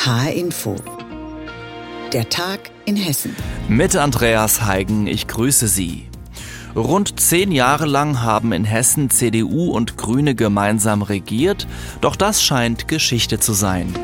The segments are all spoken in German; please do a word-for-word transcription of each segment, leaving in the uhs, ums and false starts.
H R-Info. Der Tag in Hessen. Mit Andreas Heigen, ich grüße Sie. Rund zehn Jahre lang haben in Hessen C D U und Grüne gemeinsam regiert, doch das scheint Geschichte zu sein.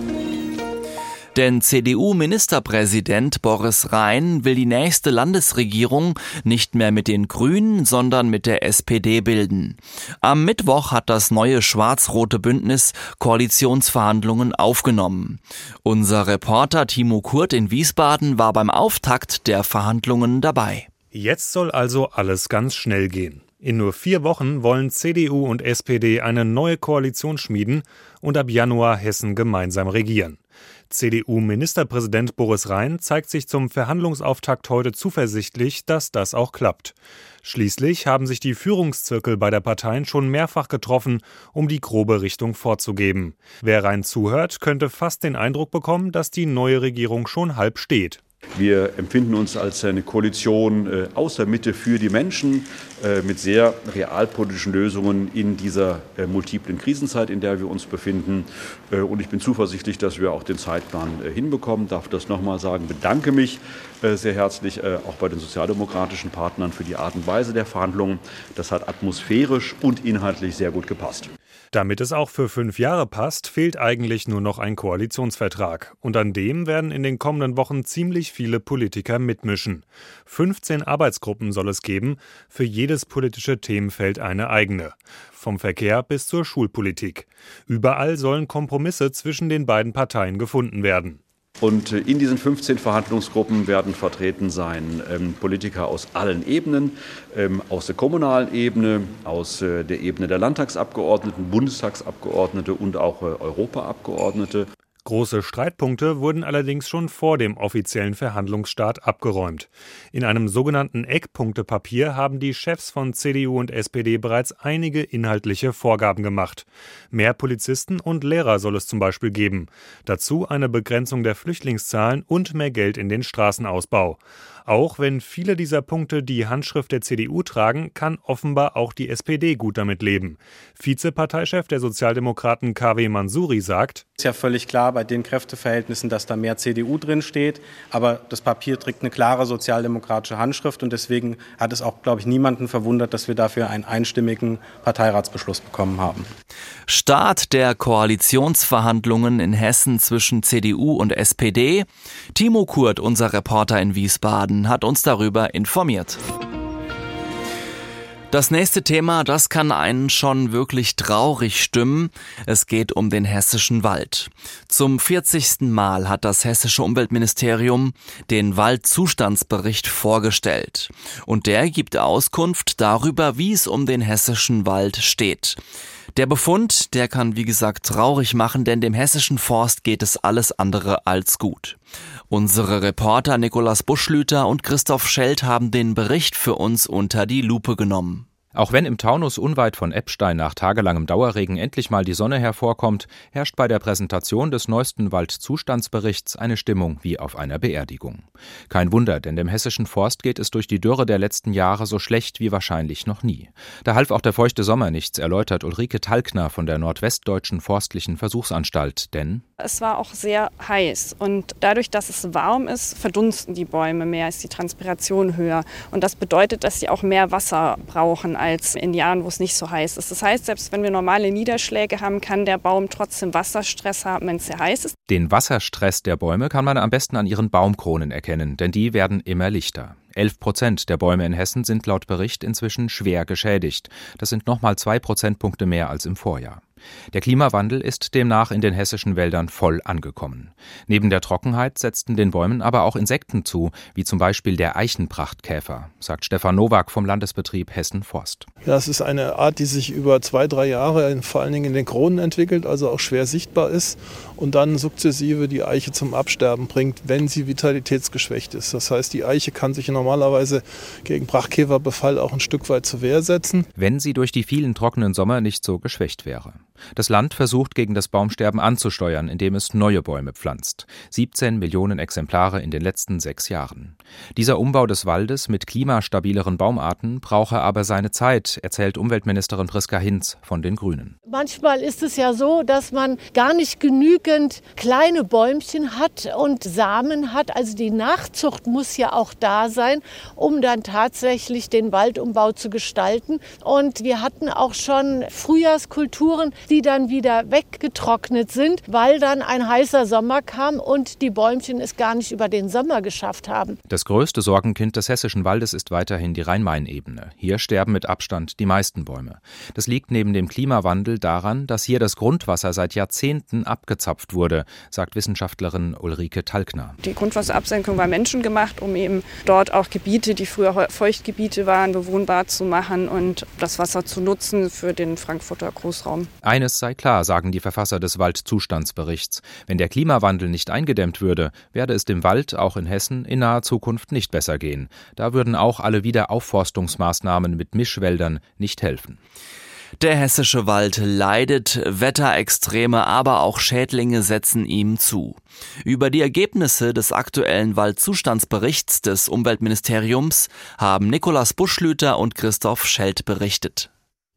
Denn C D U-Ministerpräsident Boris Rhein will die nächste Landesregierung nicht mehr mit den Grünen, sondern mit der S P D bilden. Am Mittwoch hat das neue schwarz-rote Bündnis Koalitionsverhandlungen aufgenommen. Unser Reporter Timo Kurt in Wiesbaden war beim Auftakt der Verhandlungen dabei. Jetzt soll also alles ganz schnell gehen. In nur vier Wochen wollen C D U und S P D eine neue Koalition schmieden und ab Januar Hessen gemeinsam regieren. C D U-Ministerpräsident Boris Rhein zeigt sich zum Verhandlungsauftakt heute zuversichtlich, dass das auch klappt. Schließlich haben sich die Führungszirkel bei der Parteien schon mehrfach getroffen, um die grobe Richtung vorzugeben. Wer Rhein zuhört, könnte fast den Eindruck bekommen, dass die neue Regierung schon halb steht. Wir empfinden uns als eine Koalition äh, aus der Mitte für die Menschen äh, mit sehr realpolitischen Lösungen in dieser äh, multiplen Krisenzeit, in der wir uns befinden. Äh, und ich bin zuversichtlich, dass wir auch den Zeitplan äh, hinbekommen. Darf das nochmal sagen, bedanke mich äh, sehr herzlich äh, auch bei den sozialdemokratischen Partnern für die Art und Weise der Verhandlungen. Das hat atmosphärisch und inhaltlich sehr gut gepasst. Damit es auch für fünf Jahre passt, fehlt eigentlich nur noch ein Koalitionsvertrag. Und an dem werden in den kommenden Wochen ziemlich viele Politiker mitmischen. fünfzehn Arbeitsgruppen soll es geben, für jedes politische Themenfeld eine eigene. Vom Verkehr bis zur Schulpolitik. Überall sollen Kompromisse zwischen den beiden Parteien gefunden werden. Und in diesen fünfzehn Verhandlungsgruppen werden vertreten sein ähm, Politiker aus allen Ebenen, ähm, aus der kommunalen Ebene, aus äh, der Ebene der Landtagsabgeordneten, Bundestagsabgeordnete und auch äh, Europaabgeordnete. Große Streitpunkte wurden allerdings schon vor dem offiziellen Verhandlungsstart abgeräumt. In einem sogenannten Eckpunktepapier haben die Chefs von C D U und S P D bereits einige inhaltliche Vorgaben gemacht. Mehr Polizisten und Lehrer soll es zum Beispiel geben. Dazu eine Begrenzung der Flüchtlingszahlen und mehr Geld in den Straßenausbau. Auch wenn viele dieser Punkte die Handschrift der C D U tragen, kann offenbar auch die S P D gut damit leben. Vizeparteichef der Sozialdemokraten Kaveh Mansouri sagt: Es ist ja völlig klar bei den Kräfteverhältnissen, dass da mehr C D U drin steht. Aber das Papier trägt eine klare sozialdemokratische Handschrift. Und deswegen hat es auch, glaube ich, niemanden verwundert, dass wir dafür einen einstimmigen Parteiratsbeschluss bekommen haben. Start der Koalitionsverhandlungen in Hessen zwischen C D U und S P D. Timo Kurt, unser Reporter in Wiesbaden, hat uns darüber informiert. Das nächste Thema, das kann einen schon wirklich traurig stimmen. Es geht um den hessischen Wald. Zum vierzigsten Mal hat das hessische Umweltministerium den Waldzustandsbericht vorgestellt. Und der gibt Auskunft darüber, wie es um den hessischen Wald steht. Der Befund, der kann wie gesagt traurig machen, denn dem hessischen Forst geht es alles andere als gut. Unsere Reporter Nikolaus Buschlüter und Christoph Schelt haben den Bericht für uns unter die Lupe genommen. Auch wenn im Taunus unweit von Eppstein nach tagelangem Dauerregen endlich mal die Sonne hervorkommt, herrscht bei der Präsentation des neuesten Waldzustandsberichts eine Stimmung wie auf einer Beerdigung. Kein Wunder, denn dem hessischen Forst geht es durch die Dürre der letzten Jahre so schlecht wie wahrscheinlich noch nie. Da half auch der feuchte Sommer nichts, erläutert Ulrike Talkner von der Nordwestdeutschen Forstlichen Versuchsanstalt, denn es war auch sehr heiß und dadurch, dass es warm ist, verdunsten die Bäume mehr, ist die Transpiration höher und das bedeutet, dass sie auch mehr Wasser brauchen als in Jahren, wo es nicht so heiß ist. Das heißt, selbst wenn wir normale Niederschläge haben, kann der Baum trotzdem Wasserstress haben, wenn es sehr heiß ist. Den Wasserstress der Bäume kann man am besten an ihren Baumkronen erkennen, denn die werden immer lichter. Elf Prozent der Bäume in Hessen sind laut Bericht inzwischen schwer geschädigt. Das sind nochmal zwei Prozentpunkte mehr als im Vorjahr. Der Klimawandel ist demnach in den hessischen Wäldern voll angekommen. Neben der Trockenheit setzten den Bäumen aber auch Insekten zu, wie zum Beispiel der Eichenprachtkäfer, sagt Stefan Nowak vom Landesbetrieb Hessen Forst. Das ist eine Art, die sich über zwei, drei Jahre vor allen Dingen in den Kronen entwickelt, also auch schwer sichtbar ist und dann sukzessive die Eiche zum Absterben bringt, wenn sie vitalitätsgeschwächt ist. Das heißt, die Eiche kann sich normalerweise gegen Prachtkäferbefall auch ein Stück weit zur Wehr setzen. Wenn sie durch die vielen trockenen Sommer nicht so geschwächt wäre. Das Land versucht, gegen das Baumsterben anzusteuern, indem es neue Bäume pflanzt. siebzehn Millionen Exemplare in den letzten sechs Jahren. Dieser Umbau des Waldes mit klimastabileren Baumarten brauche aber seine Zeit, erzählt Umweltministerin Priska Hinz von den Grünen. Manchmal ist es ja so, dass man gar nicht genügend kleine Bäumchen hat und Samen hat. Also die Nachzucht muss ja auch da sein, um dann tatsächlich den Waldumbau zu gestalten. Und wir hatten auch schon Frühjahrskulturen, die dann wieder weggetrocknet sind, weil dann ein heißer Sommer kam und die Bäumchen es gar nicht über den Sommer geschafft haben. Das größte Sorgenkind des hessischen Waldes ist weiterhin die Rhein-Main-Ebene. Hier sterben mit Abstand die meisten Bäume. Das liegt neben dem Klimawandel daran, dass hier das Grundwasser seit Jahrzehnten abgezapft wurde, sagt Wissenschaftlerin Ulrike Talkner. Die Grundwasserabsenkung war menschengemacht, um eben dort auch Gebiete, die früher Feuchtgebiete waren, bewohnbar zu machen und das Wasser zu nutzen für den Frankfurter Großraum. Eines sei klar, sagen die Verfasser des Waldzustandsberichts. Wenn der Klimawandel nicht eingedämmt würde, werde es dem Wald auch in Hessen in naher Zukunft nicht besser gehen. Da würden auch alle Wiederaufforstungsmaßnahmen mit Mischwäldern nicht helfen. Der hessische Wald leidet, Wetterextreme, aber auch Schädlinge setzen ihm zu. Über die Ergebnisse des aktuellen Waldzustandsberichts des Umweltministeriums haben Nikolaus Buschlüter und Christoph Schelt berichtet.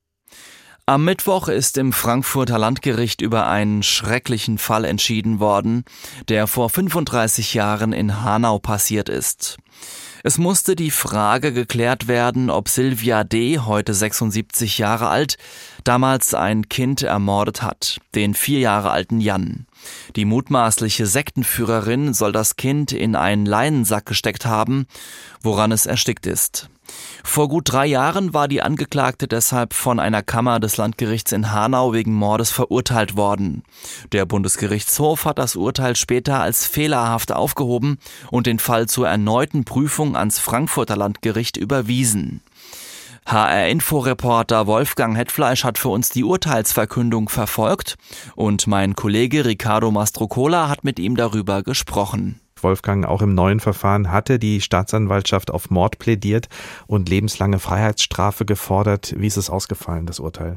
Am Mittwoch ist im Frankfurter Landgericht über einen schrecklichen Fall entschieden worden, der vor fünfunddreißig Jahren in Hanau passiert ist. Es musste die Frage geklärt werden, ob Silvia D., heute sechsundsiebzig Jahre alt, damals ein Kind ermordet hat, den vier Jahre alten Jan. Die mutmaßliche Sektenführerin soll das Kind in einen Leinensack gesteckt haben, woran es erstickt ist. Vor gut drei Jahren war die Angeklagte deshalb von einer Kammer des Landgerichts in Hanau wegen Mordes verurteilt worden. Der Bundesgerichtshof hat das Urteil später als fehlerhaft aufgehoben und den Fall zur erneuten Prüfung ans Frankfurter Landgericht überwiesen. H R-Info-Reporter Wolfgang Hetfleisch hat für uns die Urteilsverkündung verfolgt und mein Kollege Ricardo Mastrocola hat mit ihm darüber gesprochen. Wolfgang, auch im neuen Verfahren hatte die Staatsanwaltschaft auf Mord plädiert und lebenslange Freiheitsstrafe gefordert. Wie ist es ausgefallen, das Urteil?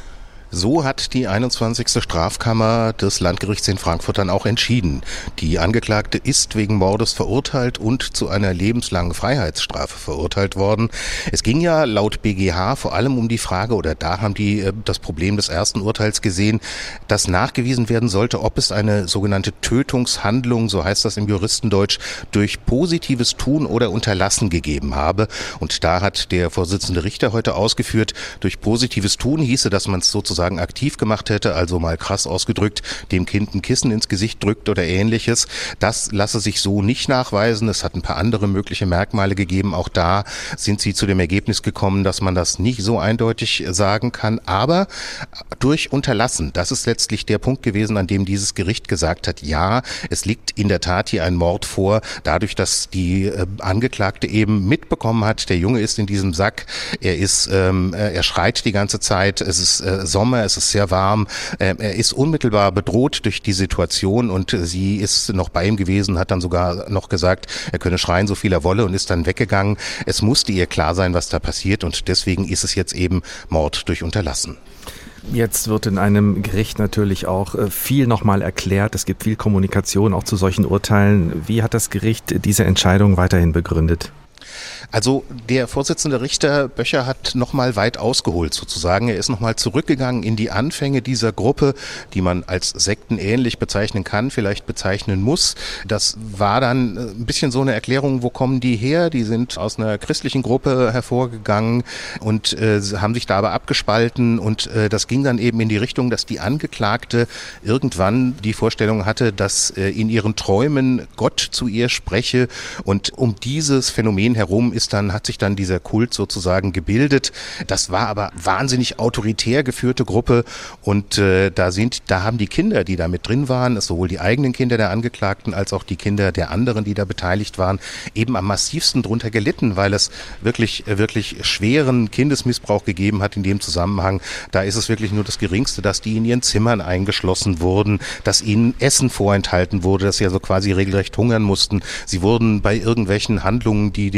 So hat die einundzwanzigste Strafkammer des Landgerichts in Frankfurt dann auch entschieden. Die Angeklagte ist wegen Mordes verurteilt und zu einer lebenslangen Freiheitsstrafe verurteilt worden. Es ging ja laut B G H vor allem um die Frage, oder da haben die äh, das Problem des ersten Urteils gesehen, dass nachgewiesen werden sollte, ob es eine sogenannte Tötungshandlung, so heißt das im Juristendeutsch, durch positives Tun oder Unterlassen gegeben habe. Und da hat der Vorsitzende Richter heute ausgeführt, durch positives Tun hieße, dass man es sozusagen aktiv gemacht hätte, also mal krass ausgedrückt, dem Kind ein Kissen ins Gesicht drückt oder ähnliches. Das lasse sich so nicht nachweisen. Es hat ein paar andere mögliche Merkmale gegeben. Auch da sind sie zu dem Ergebnis gekommen, dass man das nicht so eindeutig sagen kann. Aber durch Unterlassen, das ist letztlich der Punkt gewesen, an dem dieses Gericht gesagt hat, ja, es liegt in der Tat hier ein Mord vor, dadurch, dass die äh, Angeklagte eben mitbekommen hat, der Junge ist in diesem Sack, er ist, ähm, er schreit die ganze Zeit, es ist äh, Sommer, es ist sehr warm, äh, er ist unmittelbar bedroht durch die Situation und äh, sie ist noch bei ihm gewesen, hat dann sogar noch gesagt, er könne schreien, so viel er wolle und ist dann weggegangen. Es musste ihr klar sein, was da passiert und deswegen ist es jetzt eben Mord durch Unterlassen. Jetzt wird in einem Gericht natürlich auch viel nochmal erklärt. Es gibt viel Kommunikation auch zu solchen Urteilen. Wie hat das Gericht diese Entscheidung weiterhin begründet? Also der Vorsitzende Richter Böcher hat nochmal weit ausgeholt sozusagen. Er ist nochmal zurückgegangen in die Anfänge dieser Gruppe, die man als sektenähnlich bezeichnen kann, vielleicht bezeichnen muss. Das war dann ein bisschen so eine Erklärung, wo kommen die her? Die sind aus einer christlichen Gruppe hervorgegangen und äh, haben sich da aber abgespalten und äh, das ging dann eben in die Richtung, dass die Angeklagte irgendwann die Vorstellung hatte, dass äh, in ihren Träumen Gott zu ihr spreche und um dieses Phänomen herum ist dann, hat sich dann dieser Kult sozusagen gebildet. Das war aber wahnsinnig autoritär geführte Gruppe und äh, da sind, da haben die Kinder, die da mit drin waren, sowohl die eigenen Kinder der Angeklagten als auch die Kinder der anderen, die da beteiligt waren, eben am massivsten drunter gelitten, weil es wirklich, wirklich schweren Kindesmissbrauch gegeben hat in dem Zusammenhang. Da ist es wirklich nur das Geringste, dass die in ihren Zimmern eingeschlossen wurden, dass ihnen Essen vorenthalten wurde, dass sie also quasi regelrecht hungern mussten. Sie wurden bei irgendwelchen Handlungen, die den Erwachsenen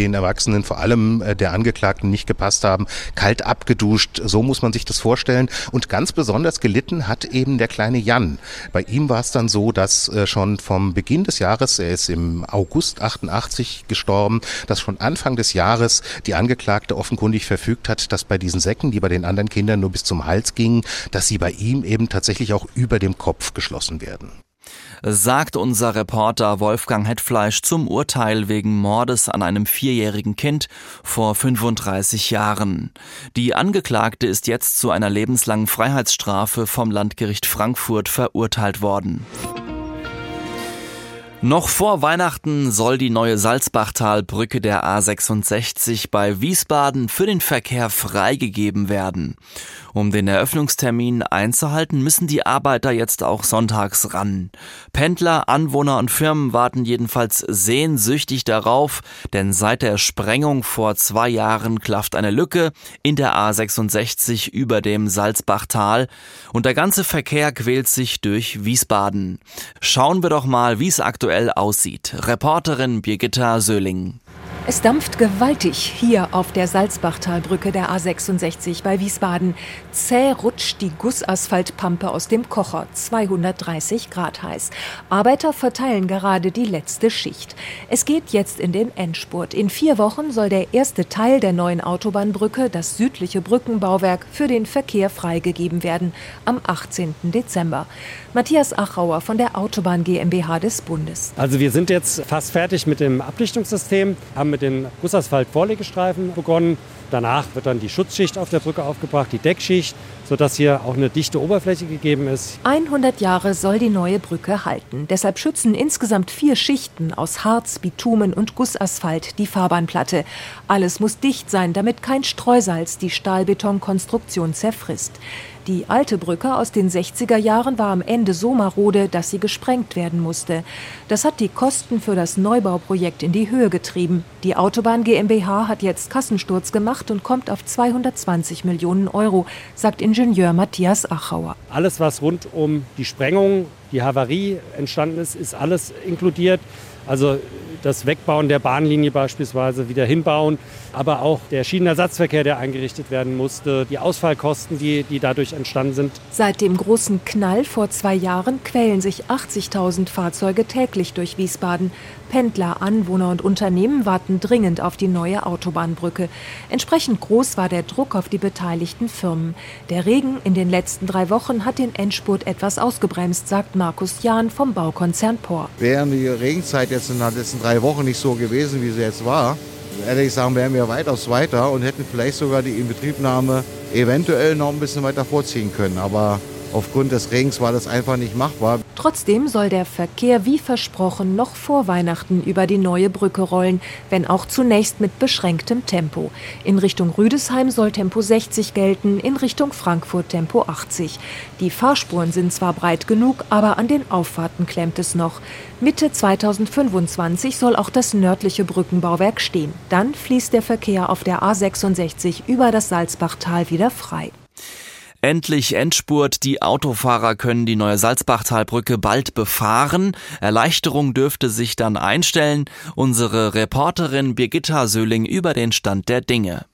Erwachsenen, vor allem äh, der Angeklagten, nicht gepasst haben, kalt abgeduscht. So muss man sich das vorstellen. Und ganz besonders gelitten hat eben der kleine Jan. Bei ihm war es dann so, dass äh, schon vom Beginn des Jahres, er ist im August achtundachtzig gestorben, dass schon Anfang des Jahres die Angeklagte offenkundig verfügt hat, dass bei diesen Säcken, die bei den anderen Kindern nur bis zum Hals gingen, dass sie bei ihm eben tatsächlich auch über dem Kopf geschlossen werden. Sagt unser Reporter Wolfgang Hetfleisch zum Urteil wegen Mordes an einem vierjährigen Kind vor fünfunddreißig Jahren. Die Angeklagte ist jetzt zu einer lebenslangen Freiheitsstrafe vom Landgericht Frankfurt verurteilt worden. Noch vor Weihnachten soll die neue Salzbachtalbrücke der A sechsundsechzig bei Wiesbaden für den Verkehr freigegeben werden. Um den Eröffnungstermin einzuhalten, müssen die Arbeiter jetzt auch sonntags ran. Pendler, Anwohner und Firmen warten jedenfalls sehnsüchtig darauf, denn seit der Sprengung vor zwei Jahren klafft eine Lücke in der A sechsundsechzig über dem Salzbachtal und der ganze Verkehr quält sich durch Wiesbaden. Schauen wir doch mal, wie es aktuell aussieht. Reporterin Birgitta Söhling. Es dampft gewaltig hier auf der Salzbachtalbrücke der A sechsundsechzig bei Wiesbaden. Zäh rutscht die Gussasphaltpampe aus dem Kocher, zweihundertdreißig Grad heiß. Arbeiter verteilen gerade die letzte Schicht. Es geht jetzt in den Endspurt. In vier Wochen soll der erste Teil der neuen Autobahnbrücke, das südliche Brückenbauwerk, für den Verkehr freigegeben werden, am achtzehnten Dezember. Matthias Achauer von der Autobahn GmbH des Bundes. Also wir sind jetzt fast fertig mit dem Ablichtungssystem, haben mit den Gussasphalt-Vorlegestreifen begonnen. Danach wird dann die Schutzschicht auf der Brücke aufgebracht, die Deckschicht, sodass hier auch eine dichte Oberfläche gegeben ist. hundert Jahre soll die neue Brücke halten. Deshalb schützen insgesamt vier Schichten aus Harz, Bitumen und Gussasphalt die Fahrbahnplatte. Alles muss dicht sein, damit kein Streusalz die Stahlbetonkonstruktion zerfrisst. Die alte Brücke aus den sechziger Jahren war am Ende so marode, dass sie gesprengt werden musste. Das hat die Kosten für das Neubauprojekt in die Höhe getrieben. Die Autobahn GmbH hat jetzt Kassensturz gemacht und kommt auf zweihundertzwanzig Millionen Euro, sagt Ingenieur Matthias Achauer. Alles, was rund um die Sprengung, die Havarie entstanden ist, ist alles inkludiert. Also das Wegbauen der Bahnlinie beispielsweise, wieder hinbauen, aber auch der Schienenersatzverkehr, der eingerichtet werden musste, die Ausfallkosten, die, die dadurch entstanden sind. Seit dem großen Knall vor zwei Jahren quälen sich achtzigtausend Fahrzeuge täglich durch Wiesbaden. Pendler, Anwohner und Unternehmen warten dringend auf die neue Autobahnbrücke. Entsprechend groß war der Druck auf die beteiligten Firmen. Der Regen in den letzten drei Wochen hat den Endspurt etwas ausgebremst, sagt Markus Jahn vom Baukonzern P O R. Wären die Regenzeit jetzt in den letzten drei Wochen nicht so gewesen, wie sie jetzt war, ehrlich sagen, wären wir weitaus weiter und hätten vielleicht sogar die Inbetriebnahme eventuell noch ein bisschen weiter vorziehen können. Aber aufgrund des Regens war das einfach nicht machbar. Trotzdem soll der Verkehr wie versprochen noch vor Weihnachten über die neue Brücke rollen, wenn auch zunächst mit beschränktem Tempo. In Richtung Rüdesheim soll Tempo sechzig gelten, in Richtung Frankfurt Tempo achtzig. Die Fahrspuren sind zwar breit genug, aber an den Auffahrten klemmt es noch. Mitte zweitausendfünfundzwanzig soll auch das nördliche Brückenbauwerk stehen. Dann fließt der Verkehr auf der A sechsundsechzig über das Salzbachtal wieder frei. Endlich Endspurt, die Autofahrer können die neue Salzbachtalbrücke bald befahren. Erleichterung dürfte sich dann einstellen. Unsere Reporterin Birgitta Söhling über den Stand der Dinge.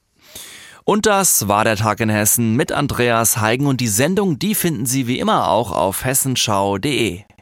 Und das war der Tag in Hessen mit Andreas Heigen und die Sendung, die finden Sie wie immer auch auf hessenschau punkt de.